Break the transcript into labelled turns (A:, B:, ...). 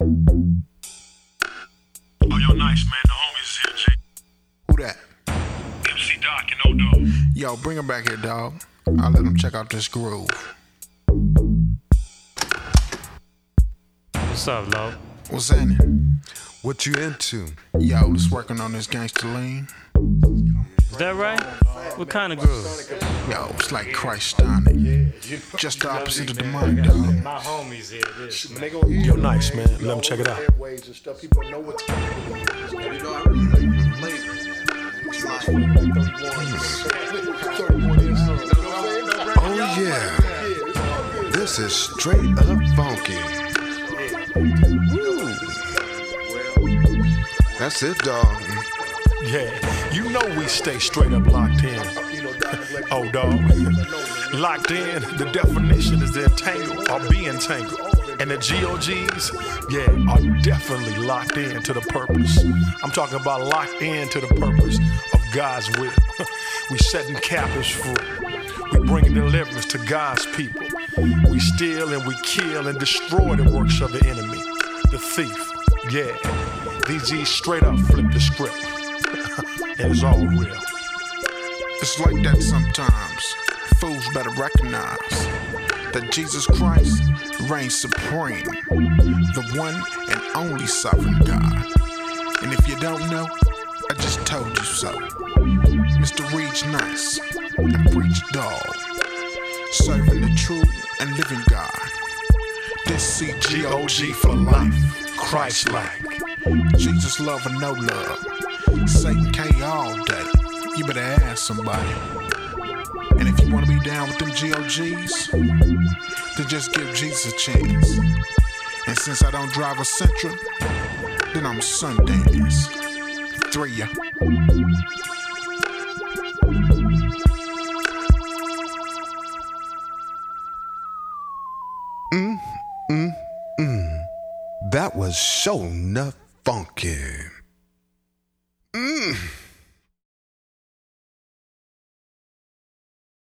A: Oh, yo, nice, man. The homies here, G.
B: Who that?
A: MC Doc and O-Dog.
B: Yo, bring him back here, dog. I'll let him check out this groove.
C: What's up, Lo?
B: What's happening?
D: What you into?
B: Yo, just working on this gangster lean.
C: Is that right? What kind of groove?
B: Yo, it's like Christonic. Just the opposite of the money, dog.
C: My homies here, this.
D: Yo, nice, man. Let me check it out. Oh, yeah. This is straight up funky. Woo. That's it, dog.
E: Yeah, you know we stay straight up locked in. Oh, dog. Locked in, the definition is to entangle or be entangled. And the GOGs, yeah, are definitely locked in to the purpose. I'm talking about locked in to the purpose of God's will. We setting captives free. We bringing deliverance to God's people. We steal and we kill and destroy the works of the enemy, the thief. Yeah, these G's straight up flip the script. And it's all real.
B: It's like that sometimes. Fools better recognize that Jesus Christ reigns supreme, the one and only sovereign God. And if you don't know, I just told you so. Mr. Reach Nice and Preach Dog, serving the true and living God. This CGOG for life, Christ-like. Jesus love or no love. Satan K all day. You better ask somebody. And if you want to be down with them GOGs, then just give Jesus a chance. And since I don't drive a Sentra, then I'm Sundance. 3 ya.
D: That was so enough funky.